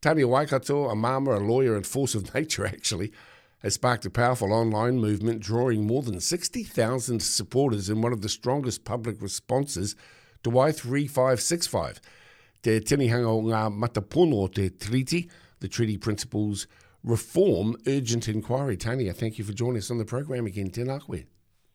Tania Waikato, a mama, a lawyer and force of nature actually, has sparked a powerful online movement drawing more than 60,000 supporters in one of the strongest public responses to Y3565. Te tinihanga o ngā matapono o te treaty, the treaty principles reform urgent inquiry. Tania, thank you for joining us on the program again. Tēnā koe.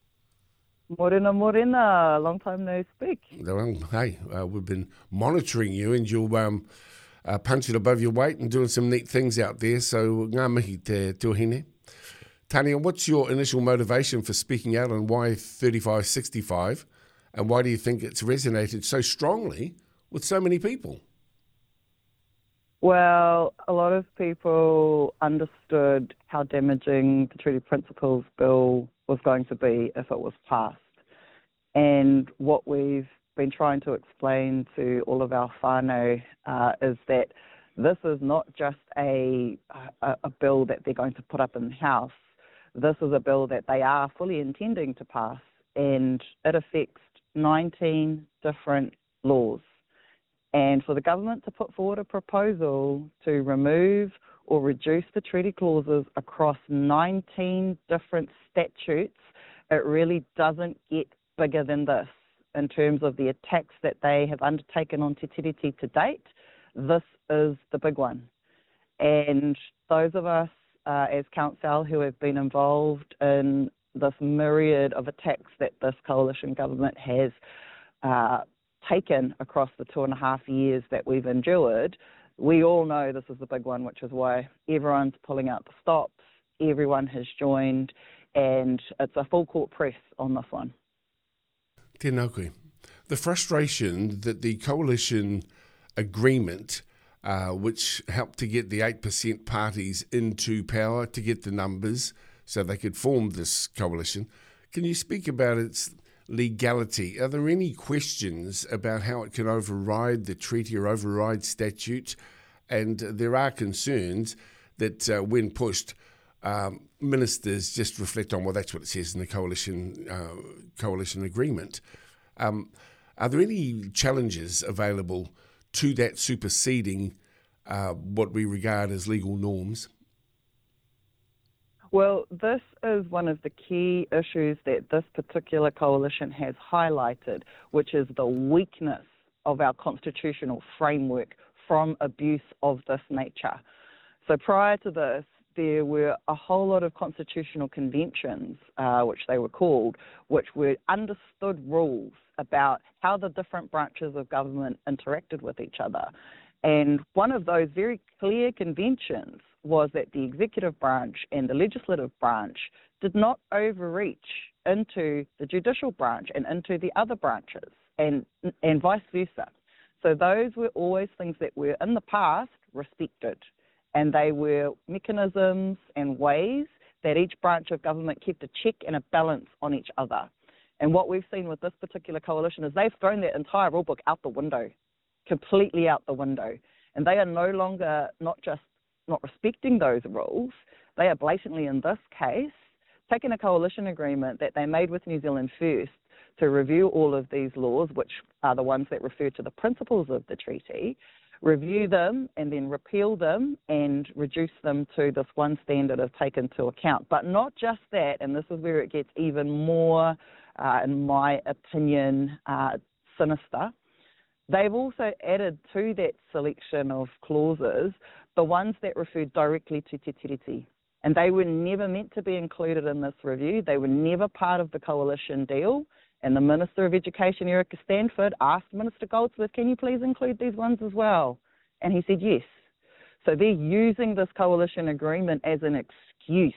Morena, long time no speak. Well, hey, we've been monitoring you and you're punching above your weight and doing some neat things out there, so ngā mihi te tuahine. Tania, what's your initial motivation for speaking out on Y3565 and why do you think it's resonated so strongly with so many people? Well, a lot of people understood how damaging the Treaty Principles Bill was going to be if it was passed. And what we've been trying to explain to all of our whānau is that this is not just a bill that they're going to put up in the House. This is a bill that they are fully intending to pass, and it affects 19 different laws. And for the government to put forward a proposal to remove or reduce the treaty clauses across 19 different statutes, it really doesn't get bigger than this in terms of the attacks that they have undertaken on Te Tiriti to date. This is the big one. And those of us as council who have been involved in this myriad of attacks that this coalition government has taken across the 2.5 years that we've endured, we all know this is the big one, which is why everyone's pulling out the stops, everyone has joined, and it's a full court press on this one. Tēnā koe. The frustration that the coalition agreement, which helped to get the 8% parties into power, to get the numbers so they could form this coalition, can you speak about its legality? Are there any questions about how it can override the treaty or override statute? And there are concerns that when pushed, ministers just reflect on, well, that's what it says in the coalition agreement. Are there any challenges available to that superseding what we regard as legal norms? Well, this is one of the key issues that this particular coalition has highlighted, which is the weakness of our constitutional framework from abuse of this nature. So prior to this, there were a whole lot of constitutional conventions, which they were called, which were understood rules about how the different branches of government interacted with each other. And one of those very clear conventions was that the executive branch and the legislative branch did not overreach into the judicial branch and into the other branches, and vice versa. So those were always things that were in the past respected, and they were mechanisms and ways that each branch of government kept a check and a balance on each other. And what we've seen with this particular coalition is they've thrown that entire rulebook out the window, completely out the window. And they are no longer not just not respecting those rules, they are blatantly, in this case, taking a coalition agreement that they made with New Zealand First to review all of these laws, which are the ones that refer to the principles of the treaty, review them and then repeal them and reduce them to this one standard of take into account. But not just that, and this is where it gets even more, in my opinion, sinister. They've also added to that selection of clauses the ones that refer directly to Te Tiriti. And they were never meant to be included in this review. They were never part of the coalition deal. And the Minister of Education, Erica Stanford, asked Minister Goldsmith, can you please include these ones as well? And he said yes. So they're using this coalition agreement as an excuse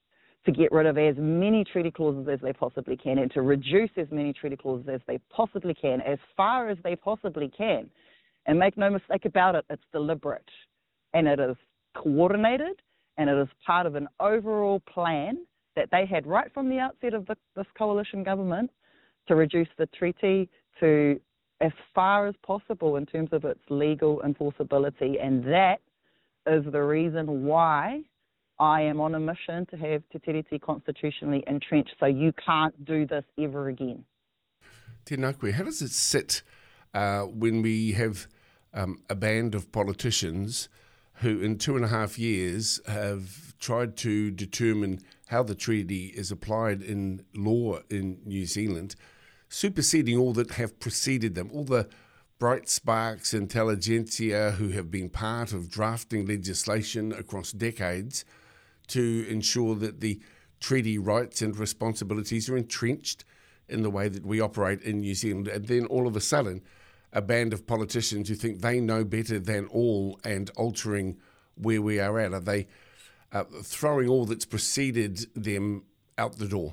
to get rid of as many treaty clauses as they possibly can and to reduce as many treaty clauses as they possibly can, as far as they possibly can. And make no mistake about it, it's deliberate. And it is coordinated, and it is part of an overall plan that they had right from the outset of this coalition government to reduce the treaty to as far as possible in terms of its legal enforceability. And that is the reason why I am on a mission to have Te Tiriti constitutionally entrenched, so you can't do this ever again. Tēnā koe, how does it sit when we have a band of politicians who in 2.5 years have tried to determine how the treaty is applied in law in New Zealand, superseding all that have preceded them, all the bright sparks intelligentsia who have been part of drafting legislation across decades to ensure that the treaty rights and responsibilities are entrenched in the way that we operate in New Zealand. And then all of a sudden, a band of politicians who think they know better than all and altering where we are at. Are they throwing all that's preceded them out the door?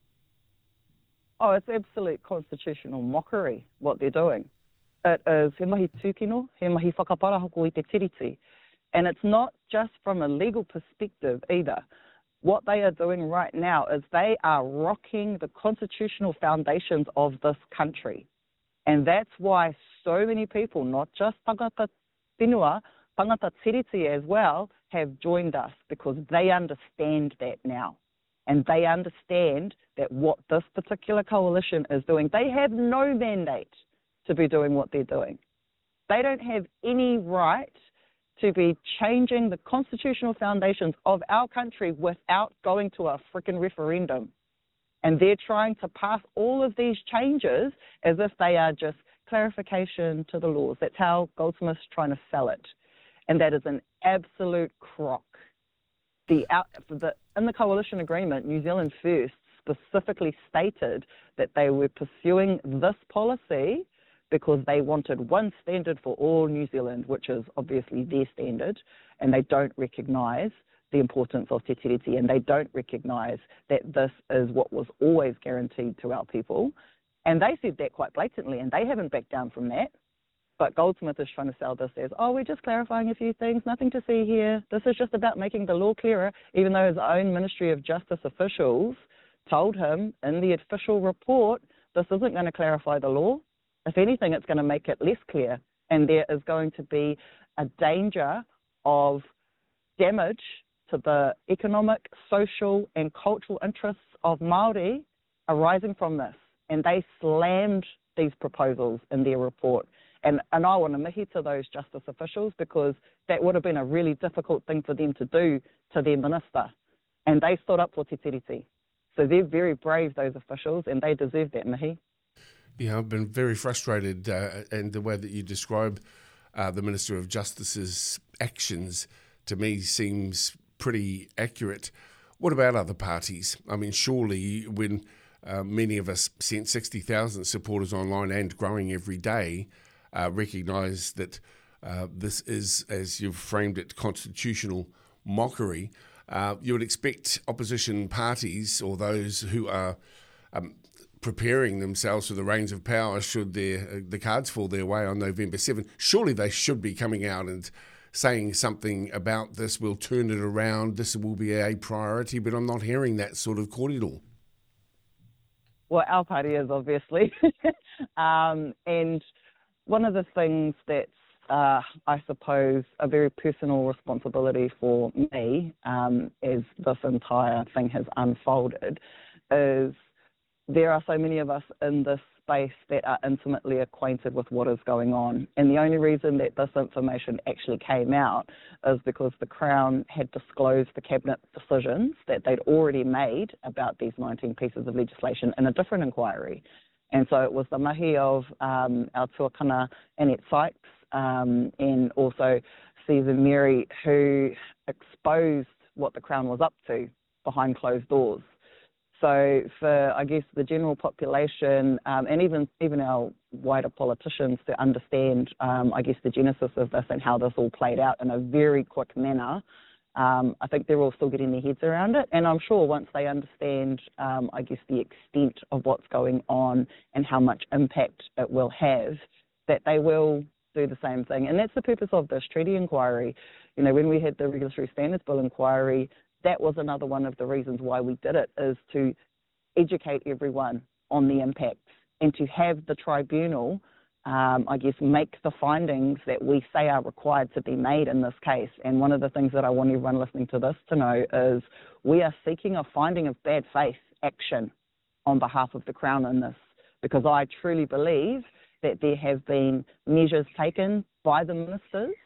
Oh, it's absolute constitutional mockery, what they're doing. It is he mahi tūkino, he mahi whakapara hoko i te tiriti. And it's not just from a legal perspective either. What they are doing right now is they are rocking the constitutional foundations of this country. And that's why so many people, not just tangata whenua, tangata tiriti as well, have joined us, because they understand that now. And they understand that what this particular coalition is doing, they have no mandate to be doing what they're doing. They don't have any right to be changing the constitutional foundations of our country without going to a freaking referendum. And they're trying to pass all of these changes as if they are just clarification to the laws. That's how Goldsmith's trying to sell it. And that is an absolute crock. In the coalition agreement, New Zealand First specifically stated that they were pursuing this policy because they wanted one standard for all New Zealand, which is obviously their standard, and they don't recognise the importance of te tiriti, and they don't recognise that this is what was always guaranteed to our people. And they said that quite blatantly, and they haven't backed down from that. But Goldsmith is trying to sell this as, oh, we're just clarifying a few things, nothing to see here. This is just about making the law clearer, even though his own Ministry of Justice officials told him in the official report, this isn't going to clarify the law. If anything, it's going to make it less clear. And there is going to be a danger of damage to the economic, social, and cultural interests of Māori arising from this. And they slammed these proposals in their report. And I want to mihi to those justice officials, because that would have been a really difficult thing for them to do to their minister. And they stood up for te tiriti. So they're very brave, those officials, and they deserve that mihi. Yeah, I've been very frustrated, and the way that you describe the Minister of Justice's actions to me seems pretty accurate. What about other parties? I mean, surely when many of us sent 60,000 supporters online and growing every day, recognise that this is, as you've framed it, constitutional mockery, you would expect opposition parties or those who are preparing themselves for the reins of power should the cards fall their way on November 7. Surely they should be coming out and saying something about this. We'll turn it around. This will be a priority, but I'm not hearing that sort of kōrero. Well, our party is, obviously. And one of the things that's, I suppose, a very personal responsibility for me as this entire thing has unfolded is there are so many of us in this space that are intimately acquainted with what is going on. And the only reason that this information actually came out is because the Crown had disclosed the Cabinet decisions that they'd already made about these 19 pieces of legislation in a different inquiry. And so it was the mahi of our tuakana Annette Sykes and also Stephen Merry, who exposed what the Crown was up to behind closed doors. So for, I guess, the general population and even our wider politicians to understand, I guess, the genesis of this and how this all played out in a very quick manner, I think they're all still getting their heads around it. And I'm sure once they understand, I guess, the extent of what's going on and how much impact it will have, that they will do the same thing. And that's the purpose of this treaty inquiry. You know, when we had the Regulatory Standards Bill inquiry, that was another one of the reasons why we did it, is to educate everyone on the impacts and to have the tribunal, I guess, make the findings that we say are required to be made in this case. And one of the things that I want everyone listening to this to know is we are seeking a finding of bad faith action on behalf of the Crown in this, because I truly believe that there have been measures taken by the ministers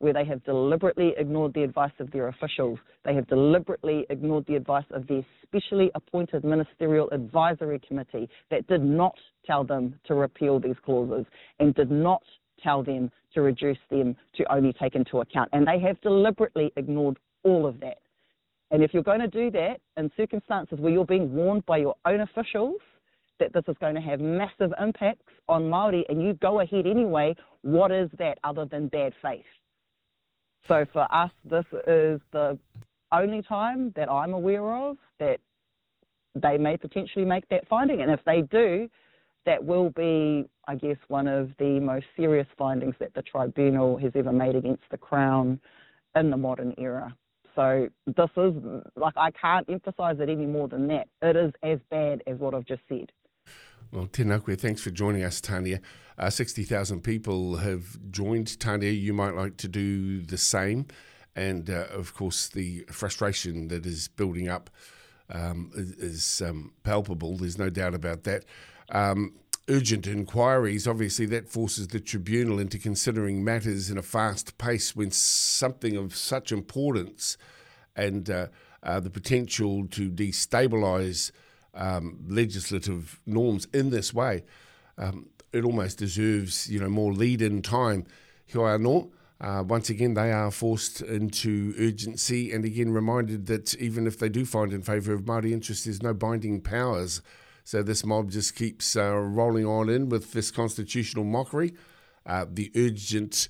where they have deliberately ignored the advice of their officials. They have deliberately ignored the advice of their specially appointed ministerial advisory committee that did not tell them to repeal these clauses and did not tell them to reduce them to only take into account. And they have deliberately ignored all of that. And if you're going to do that in circumstances where you're being warned by your own officials that this is going to have massive impacts on Māori and you go ahead anyway, what is that other than bad faith? So for us, this is the only time that I'm aware of that they may potentially make that finding. And if they do, that will be, I guess, one of the most serious findings that the tribunal has ever made against the Crown in the modern era. So this is, like, I can't emphasise it any more than that. It is as bad as what I've just said. Well, tēnā koe, thanks for joining us, Tania. 60,000 people have joined. Tania, you might like to do the same. And, of course, the frustration that is building up is palpable. There's no doubt about that. Urgent inquiries, obviously that forces the tribunal into considering matters in a fast pace when something of such importance and the potential to destabilise legislative norms in this way, it almost deserves, more lead-in time. Here anō, once again, they are forced into urgency and again reminded that even if they do find in favour of Māori interests, there's no binding powers. So this mob just keeps rolling on in with this constitutional mockery. The urgency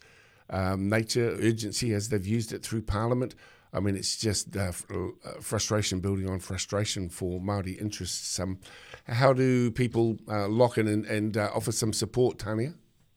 as they've used it through Parliament. I mean, it's just frustration building on frustration for Māori interests. How do people lock in and offer some support, Tania?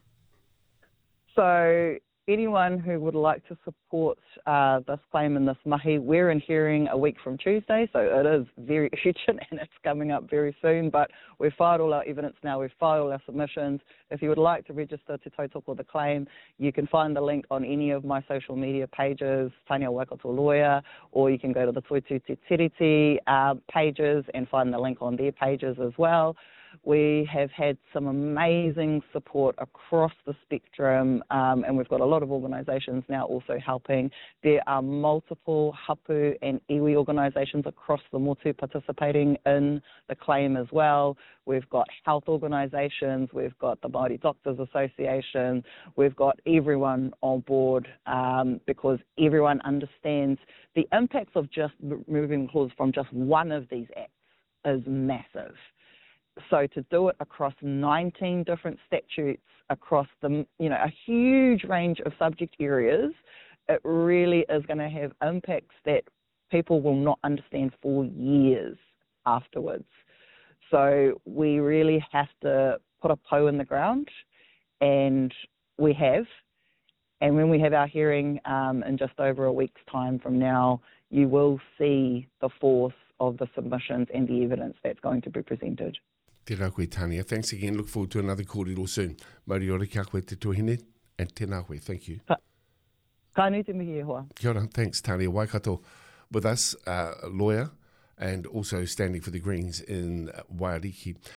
So anyone who would like to support this claim in this mahi, we're in hearing a week from Tuesday, so it is very urgent and it's coming up very soon, but we've filed all our evidence now, we've filed all our submissions. If you would like to register to tautoko the claim, you can find the link on any of my social media pages, Tania Waikato Lawyer, or you can go to the Toitū Te Tiriti pages and find the link on their pages as well. We have had some amazing support across the spectrum, and we've got a lot of organisations now also helping. There are multiple hapu and iwi organisations across the motu participating in the claim as well. We've got health organisations, we've got the Māori Doctors Association, we've got everyone on board because everyone understands the impacts of just removing the clause from just one of these acts is massive. So to do it across 19 different statutes, across a huge range of subject areas, it really is going to have impacts that people will not understand for years afterwards. So we really have to put a toe in the ground, and we have. And when we have our hearing in just over a week's time from now, you will see the force of the submissions and the evidence that's going to be presented. Tēnā koe, Tania. Thanks again. Look forward to another kōrero soon. Moriori, kia koe te tuahine, and tēnā koe. Thank you. Ka nui te mihi e hoa. Kia ora. Thanks, Tania Waikato. With us, lawyer and also standing for the Greens in Waiariki.